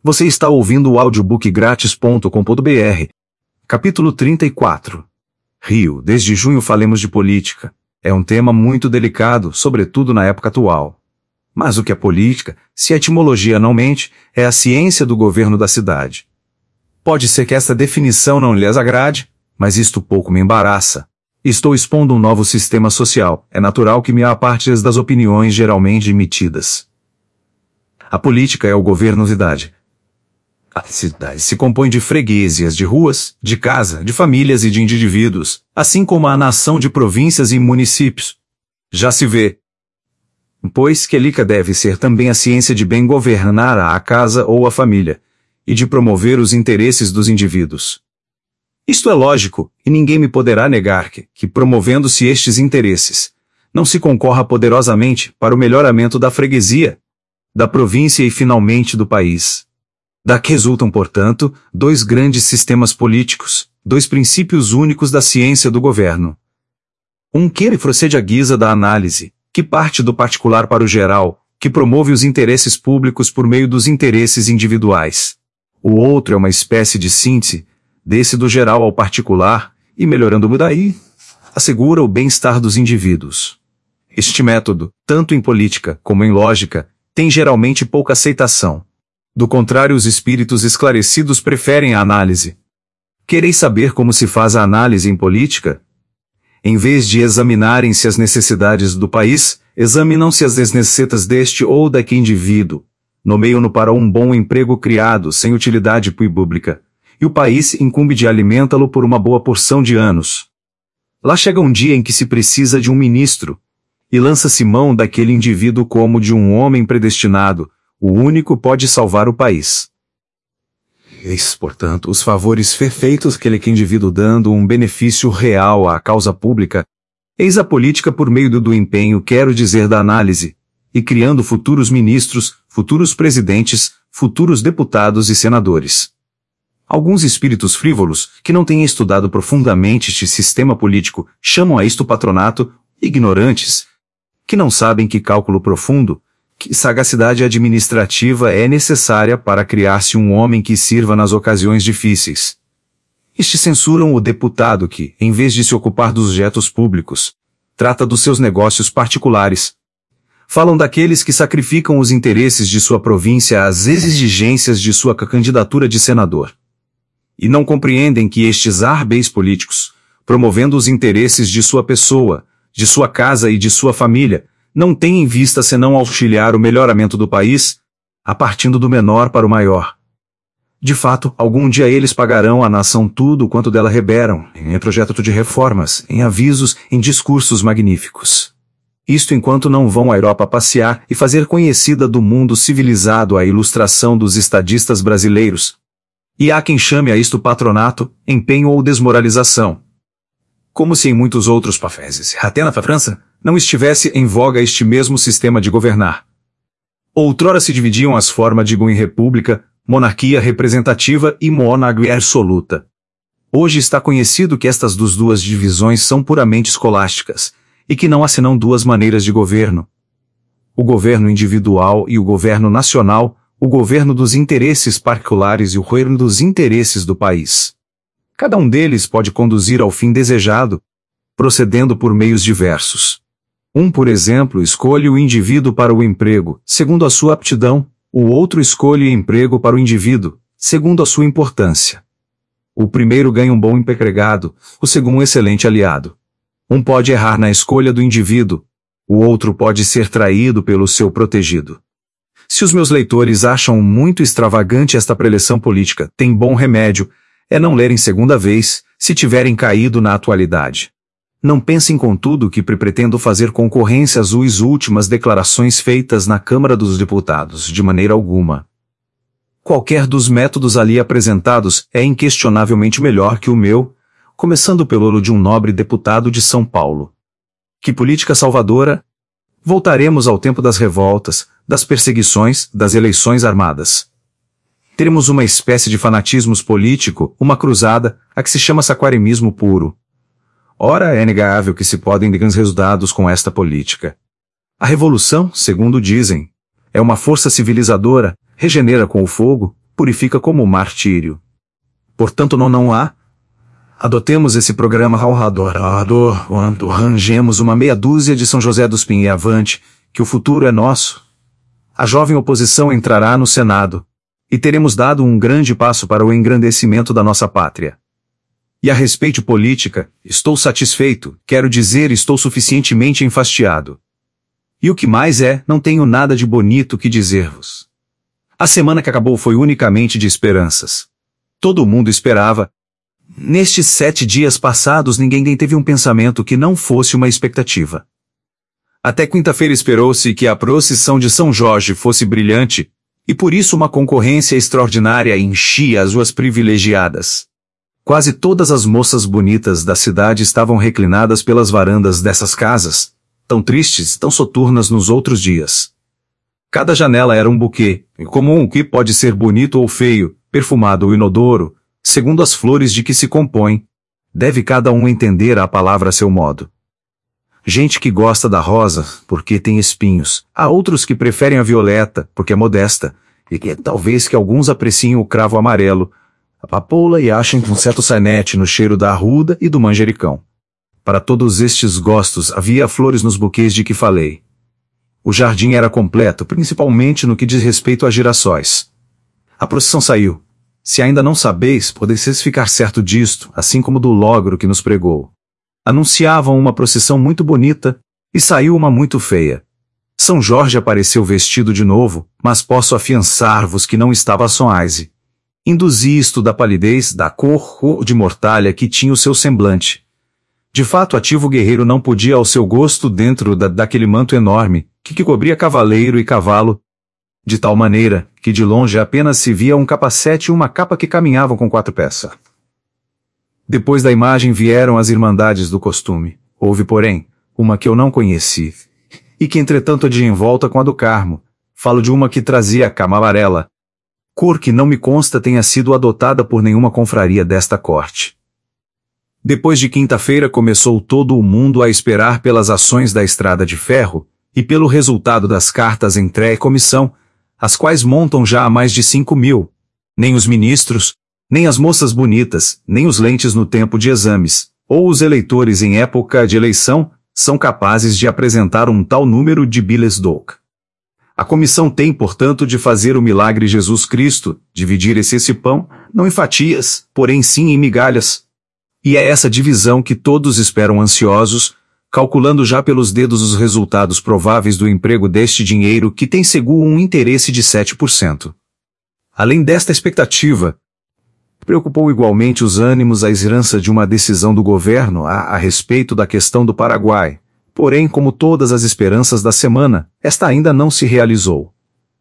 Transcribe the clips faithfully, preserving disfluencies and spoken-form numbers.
Você está ouvindo o audiobook grátis ponto com ponto br. Capítulo trinta e quatro. Rio, desde junho falemos de política. É um tema muito delicado, sobretudo na época atual. Mas o que é política, se a etimologia não mente, é a ciência do governo da cidade. Pode ser que esta definição não lhes agrade, mas isto pouco me embaraça. Estou expondo um novo sistema social, é natural que me apartes das opiniões geralmente emitidas. A política é o governo da cidade. A cidade se compõe de freguesias, de ruas, de casa, de famílias e de indivíduos, assim como a nação de províncias e municípios. Já se vê, pois que Elica deve ser também a ciência de bem governar a casa ou a família, e de promover os interesses dos indivíduos. Isto é lógico, e ninguém me poderá negar que, que promovendo-se estes interesses, não se concorra poderosamente para o melhoramento da freguesia, da província e finalmente do país. Daqui resultam, portanto, dois grandes sistemas políticos, dois princípios únicos da ciência do governo. Um que procede à guisa da análise, que parte do particular para o geral, que promove os interesses públicos por meio dos interesses individuais. O outro é uma espécie de síntese, desse do geral ao particular, e melhorando-o daí, assegura o bem-estar dos indivíduos. Este método, tanto em política como em lógica, tem geralmente pouca aceitação. Do contrário, os espíritos esclarecidos preferem a análise. Quereis saber como se faz a análise em política? Em vez de examinarem-se as necessidades do país, examinam-se as necessidades deste ou daquele indivíduo. Nomeiam-no para um bom emprego criado sem utilidade pública, e o país incumbe de alimentá-lo por uma boa porção de anos. Lá chega um dia em que se precisa de um ministro, e lança-se mão daquele indivíduo como de um homem predestinado, o único pode salvar o país. Eis, portanto, os favores feitos aquele que indivíduo dando um benefício real à causa pública. Eis a política por meio do, do empenho, quero dizer da análise, e criando futuros ministros, futuros presidentes, futuros deputados e senadores. Alguns espíritos frívolos, que não têm estudado profundamente este sistema político, chamam a isto patronato, ignorantes, que não sabem que cálculo profundo, que sagacidade administrativa é necessária para criar-se um homem que sirva nas ocasiões difíceis. Estes censuram o deputado que, em vez de se ocupar dos objetos públicos, trata dos seus negócios particulares. Falam daqueles que sacrificam os interesses de sua província às exigências de sua candidatura de senador. E não compreendem que estes arbéis políticos, promovendo os interesses de sua pessoa, de sua casa e de sua família, não têm em vista senão auxiliar o melhoramento do país, a partindo do menor para o maior. De fato, algum dia eles pagarão à nação tudo quanto dela reberam, em projeto de reformas, em avisos, em discursos magníficos. Isto enquanto não vão à Europa passear e fazer conhecida do mundo civilizado a ilustração dos estadistas brasileiros. E há quem chame a isto patronato, empenho ou desmoralização. Como se em muitos outros países, até na França, não estivesse em voga este mesmo sistema de governar. Outrora se dividiam as formas de em república, monarquia representativa e monarquia absoluta. Hoje está conhecido que estas dos duas divisões são puramente escolásticas, e que não há senão duas maneiras de governo. O governo individual e o governo nacional, o governo dos interesses particulares e o governo dos interesses do país. Cada um deles pode conduzir ao fim desejado, procedendo por meios diversos. Um, por exemplo, escolhe o indivíduo para o emprego, segundo a sua aptidão, o outro escolhe emprego para o indivíduo, segundo a sua importância. O primeiro ganha um bom empregado, o segundo um excelente aliado. Um pode errar na escolha do indivíduo, o outro pode ser traído pelo seu protegido. Se os meus leitores acham muito extravagante esta preleção política, tem bom remédio, é não lerem segunda vez, se tiverem caído na atualidade. Não pensem, contudo, que pretendo fazer concorrência às últimas declarações feitas na Câmara dos Deputados, de maneira alguma. Qualquer dos métodos ali apresentados é inquestionavelmente melhor que o meu, começando pelo de um nobre deputado de São Paulo. Que política salvadora? Voltaremos ao tempo das revoltas, das perseguições, das eleições armadas. Teremos uma espécie de fanatismo político, uma cruzada, a que se chama saquaremismo puro. Ora, é inegável que se podem grandes resultados com esta política. A revolução, segundo dizem, é uma força civilizadora, regenera com o fogo, purifica como o martírio. Portanto não não há. Adotemos esse programa ao adorador quando rangemos uma meia dúzia de São José dos Pinhais e avante, que o futuro é nosso. A jovem oposição entrará no Senado, e teremos dado um grande passo para o engrandecimento da nossa pátria. E a respeito política, estou satisfeito, quero dizer, estou suficientemente enfastiado. E o que mais é, não tenho nada de bonito que dizer-vos. A semana que acabou foi unicamente de esperanças. Todo mundo esperava. Nestes sete dias passados ninguém teve um pensamento que não fosse uma expectativa. Até quinta-feira esperou-se que a procissão de São Jorge fosse brilhante, e por isso uma concorrência extraordinária enchia as ruas privilegiadas. Quase todas as moças bonitas da cidade estavam reclinadas pelas varandas dessas casas, tão tristes, tão soturnas nos outros dias. Cada janela era um buquê, como um que pode ser bonito ou feio, perfumado ou inodoro, segundo as flores de que se compõe. Deve cada um entender a palavra a seu modo. Gente que gosta da rosa, porque tem espinhos. Há outros que preferem a violeta, porque é modesta, e que talvez que alguns apreciem o cravo amarelo, a papoula e achem um certo sainete no cheiro da arruda e do manjericão. Para todos estes gostos havia flores nos buquês de que falei. O jardim era completo, principalmente no que diz respeito a girassóis. A procissão saiu. Se ainda não sabeis, podeis ficar certo disto, assim como do logro que nos pregou. Anunciavam uma procissão muito bonita, e saiu uma muito feia. São Jorge apareceu vestido de novo, mas posso afiançar-vos que não estava sonhase. Induzi isto da palidez, da cor de mortalha que tinha o seu semblante. De fato, ativo guerreiro não podia ao seu gosto dentro da, daquele manto enorme, que, que cobria cavaleiro e cavalo, de tal maneira, que de longe apenas se via um capacete e uma capa que caminhavam com quatro peças. Depois da imagem vieram as irmandades do costume. Houve, porém, uma que eu não conheci, e que entretanto de envolta com a do Carmo. Falo de uma que trazia a cama amarela, cor que não me consta tenha sido adotada por nenhuma confraria desta corte. Depois de quinta-feira começou todo o mundo a esperar pelas ações da Estrada de Ferro, e pelo resultado das cartas entregue à comissão, as quais montam já a mais de cinco mil. Nem os ministros, nem as moças bonitas, nem os lentes no tempo de exames, ou os eleitores em época de eleição, são capazes de apresentar um tal número de bilhes d'oc. A comissão tem, portanto, de fazer o milagre Jesus Cristo, dividir esse, esse pão, não em fatias, porém sim em migalhas. E é essa divisão que todos esperam ansiosos, calculando já pelos dedos os resultados prováveis do emprego deste dinheiro que tem seguro um interesse de sete por cento. Além desta expectativa, preocupou igualmente os ânimos a esperança de uma decisão do governo a, a respeito da questão do Paraguai. Porém, como todas as esperanças da semana, esta ainda não se realizou.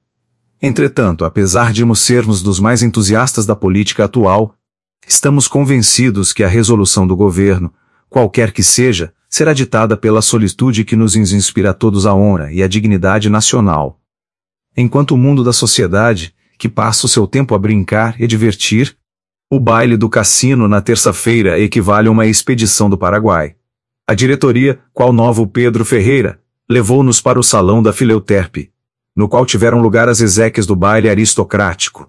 Entretanto, apesar de sermos dos mais entusiastas da política atual, estamos convencidos que a resolução do governo, qualquer que seja, será ditada pela solitude que nos inspira a todos a honra e a dignidade nacional. Enquanto o mundo da sociedade, que passa o seu tempo a brincar e a divertir, o baile do cassino na terça-feira equivale a uma expedição do Paraguai. A diretoria, qual novo Pedro Ferreira, levou-nos para o salão da Fileuterpe, no qual tiveram lugar as exéquias do baile aristocrático.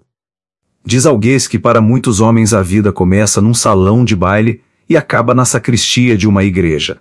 Diz Alguês que para muitos homens a vida começa num salão de baile e acaba na sacristia de uma igreja.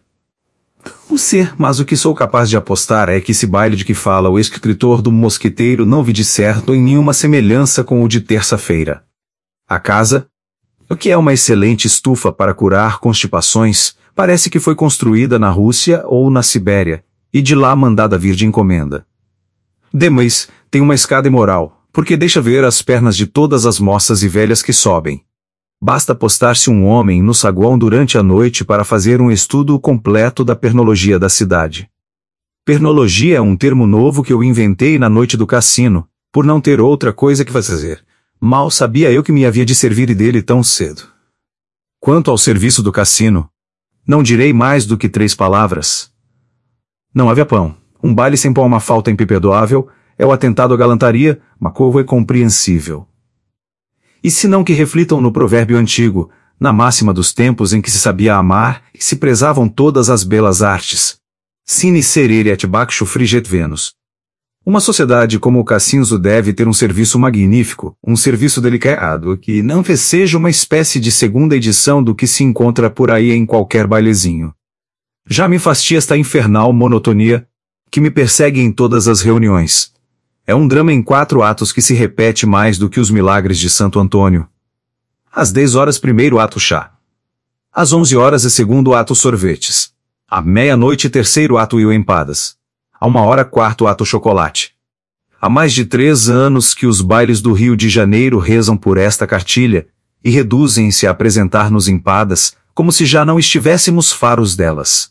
O ser, mas o que sou capaz de apostar é que esse baile de que fala o escritor do Mosqueteiro não vi de certo em nenhuma semelhança com o de terça-feira. A casa, o que é uma excelente estufa para curar constipações, parece que foi construída na Rússia ou na Sibéria, e de lá mandada vir de encomenda. Demais, tem uma escada imoral, porque deixa ver as pernas de todas as moças e velhas que sobem. Basta postar-se um homem no saguão durante a noite para fazer um estudo completo da pernologia da cidade. Pernologia é um termo novo que eu inventei na noite do cassino, por não ter outra coisa que fazer. Mal sabia eu que me havia de servir dele tão cedo. Quanto ao serviço do cassino, não direi mais do que três palavras. Não havia pão. Um baile sem pão é uma falta imperdoável, é o atentado à galantaria, uma coisa incompreensível. E se não que reflitam no provérbio antigo, na máxima dos tempos em que se sabia amar e se prezavam todas as belas artes. Sine serere et baccho friget Venus. Uma sociedade como o Cassinzo deve ter um serviço magnífico, um serviço delicado, que não seja uma espécie de segunda edição do que se encontra por aí em qualquer bailezinho. Já me fastia esta infernal monotonia, que me persegue em todas as reuniões. É um drama em quatro atos que se repete mais do que os milagres de Santo Antônio. Às dez horas primeiro ato chá. Às onze horas é segundo ato sorvetes. À meia-noite terceiro ato e empadas. A uma hora quarto ato chocolate. Há mais de três anos que os bailes do Rio de Janeiro rezam por esta cartilha e reduzem-se a apresentar-nos empadas, como se já não estivéssemos faros delas.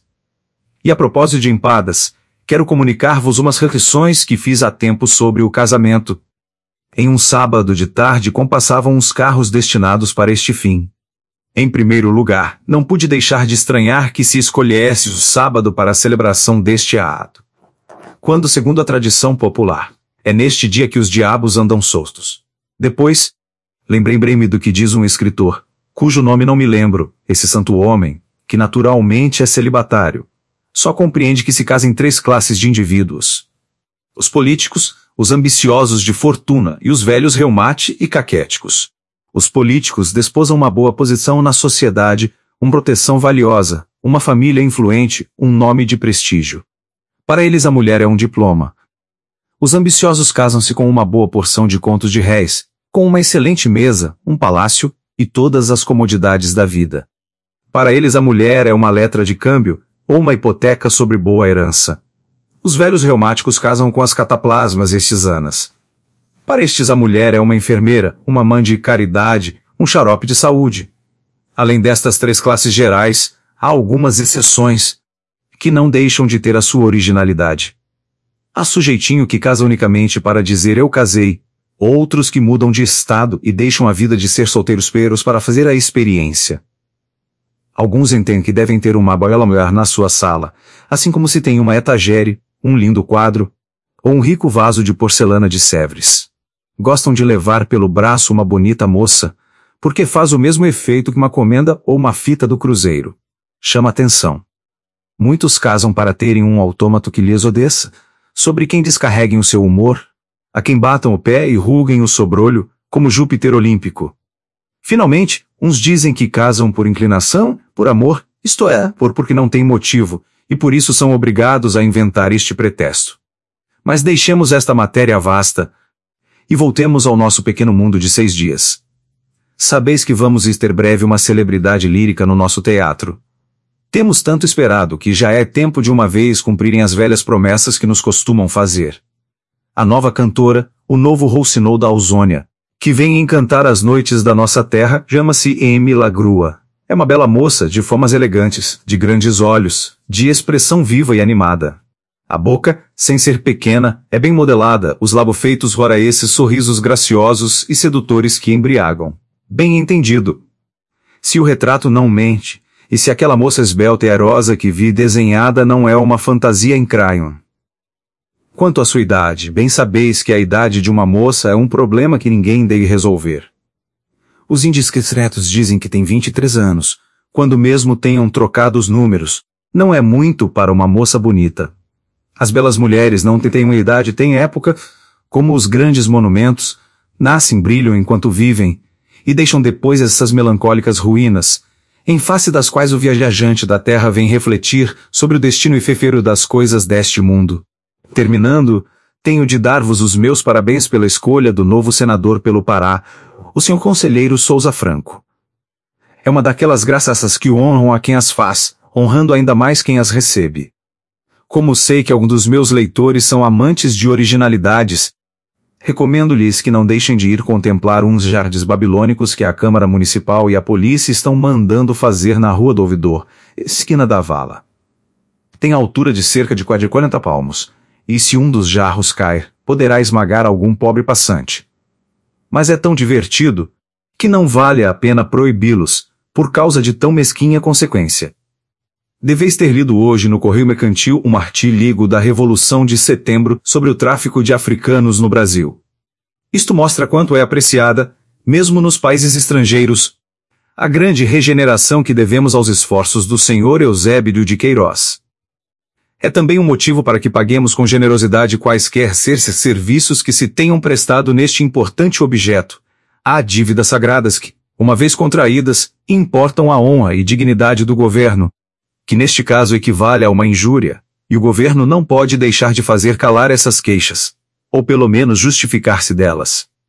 E a propósito de empadas, quero comunicar-vos umas reflexões que fiz há tempo sobre o casamento. Em um sábado de tarde compassavam uns carros destinados para este fim. Em primeiro lugar, não pude deixar de estranhar que se escolhesse o sábado para a celebração deste ato, quando, segundo a tradição popular, é neste dia que os diabos andam soltos. Depois, lembrei-me do que diz um escritor, cujo nome não me lembro, esse santo homem, que naturalmente é celibatário, só compreende que se casem três classes de indivíduos: os políticos, os ambiciosos de fortuna e os velhos reumate e caquéticos. Os políticos desposam uma boa posição na sociedade, uma proteção valiosa, uma família influente, um nome de prestígio. Para eles a mulher é um diploma. Os ambiciosos casam-se com uma boa porção de contos de réis, com uma excelente mesa, um palácio e todas as comodidades da vida. Para eles a mulher é uma letra de câmbio ou uma hipoteca sobre boa herança. Os velhos reumáticos casam com as cataplasmas estisanas. Para estes a mulher é uma enfermeira, uma mãe de caridade, um xarope de saúde. Além destas três classes gerais, há algumas exceções, que não deixam de ter a sua originalidade. Há sujeitinho que casa unicamente para dizer eu casei, outros que mudam de estado e deixam a vida de ser solteiros peros para fazer a experiência. Alguns entendem que devem ter uma bela mulher na sua sala, assim como se tem uma etagere, um lindo quadro, ou um rico vaso de porcelana de Sèvres. Gostam de levar pelo braço uma bonita moça, porque faz o mesmo efeito que uma comenda ou uma fita do cruzeiro. Chama atenção. Muitos casam para terem um autômato que lhes odeça, sobre quem descarreguem o seu humor, a quem batam o pé e ruguem o sobrolho, como Júpiter olímpico. Finalmente, uns dizem que casam por inclinação, por amor, isto é, por porque não têm motivo, e por isso são obrigados a inventar este pretexto. Mas deixemos esta matéria vasta, e voltemos ao nosso pequeno mundo de seis dias. Sabeis que vamos ter breve uma celebridade lírica no nosso teatro. Temos tanto esperado que já é tempo de uma vez cumprirem as velhas promessas que nos costumam fazer. A nova cantora, o novo Roussinaud da Ausônia, que vem encantar as noites da nossa terra, chama-se Amy Lagrua. É uma bela moça, de formas elegantes, de grandes olhos, de expressão viva e animada. A boca, sem ser pequena, é bem modelada, os lábios feitos ora esses sorrisos graciosos e sedutores que embriagam. Bem entendido. Se o retrato não mente, e se aquela moça esbelta e airosa que vi desenhada não é uma fantasia em crayon. Quanto à sua idade, bem sabeis que a idade de uma moça é um problema que ninguém deve resolver. Os indiscretos dizem que tem vinte e três anos, quando mesmo tenham trocado os números. Não é muito para uma moça bonita. As belas mulheres não têm uma idade, têm época, como os grandes monumentos, nascem, brilham enquanto vivem, e deixam depois essas melancólicas ruínas, em face das quais o viajante da terra vem refletir sobre o destino efêmero das coisas deste mundo. Terminando, tenho de dar-vos os meus parabéns pela escolha do novo senador pelo Pará, o senhor conselheiro Souza Franco. É uma daquelas graças que honram a quem as faz, honrando ainda mais quem as recebe. Como sei que alguns dos meus leitores são amantes de originalidades, recomendo-lhes que não deixem de ir contemplar uns jardins babilônicos que a Câmara Municipal e a polícia estão mandando fazer na Rua do Ouvidor, esquina da Vala. Tem altura de cerca de quarenta palmos, e se um dos jarros cair, poderá esmagar algum pobre passante. Mas é tão divertido, que não vale a pena proibi-los, por causa de tão mesquinha consequência. Deveis ter lido hoje no Correio Mercantil um artigo da Revolução de Setembro sobre o tráfico de africanos no Brasil. Isto mostra quanto é apreciada, mesmo nos países estrangeiros, a grande regeneração que devemos aos esforços do senhor Eusébio de Queiroz. É também um motivo para que paguemos com generosidade quaisquer ser serviços que se tenham prestado neste importante objeto. Há dívidas sagradas que, uma vez contraídas, importam a honra e dignidade do governo, que neste caso equivale a uma injúria, e o governo não pode deixar de fazer calar essas queixas, ou pelo menos justificar-se delas.